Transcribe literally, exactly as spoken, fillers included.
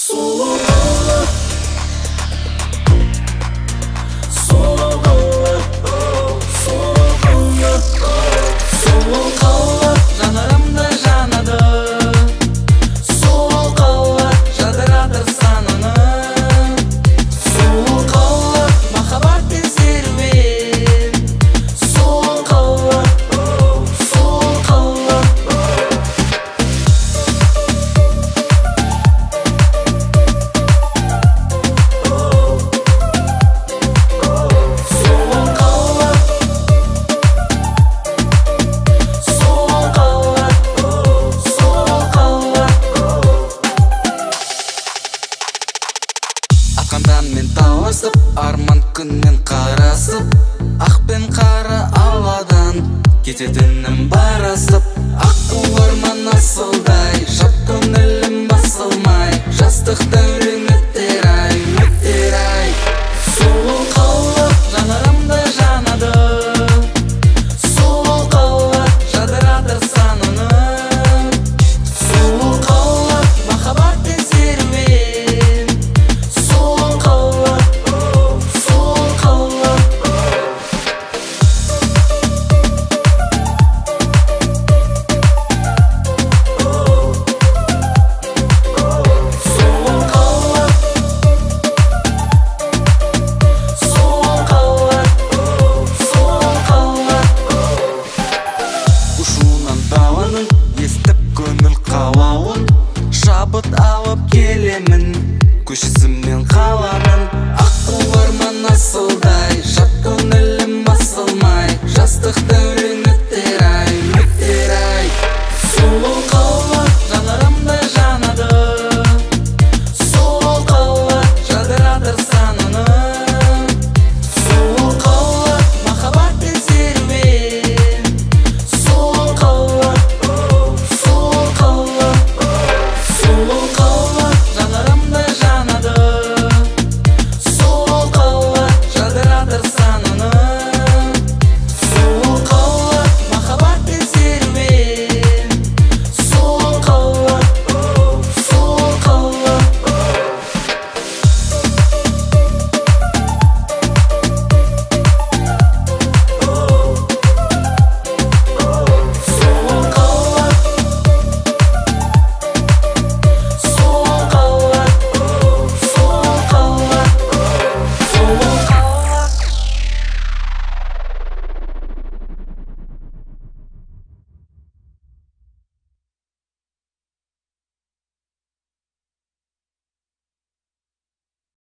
Сұлу қала, сұлу қала, сұлу қала, сұлу қала, жанарымда жанады. Сұлу қала, жадыратыр сананы. Сұлу қала, махаббатпен серуен. Сұлу қала, сұлу қала. Атқанданмен таласып, арман күнмен қарасып, ақ пен қара ауадан кететінім бар асып. Аққу арман асылдай, жат көңілім басылмай, жастық дәурен өтер ай, өтер ай. Сұлу қала, жанарымда жанады. Сұлу қала, жадыратыр сананы. Сұлу қала, махаббатпен серуен. Сұлу қала, сұлу қала. Сұлу қала, сұлу қала, сұлу қала. Ұшуынан даланың естіп көңіл қалауын, шабыт алып келемін көшесімен қаланы.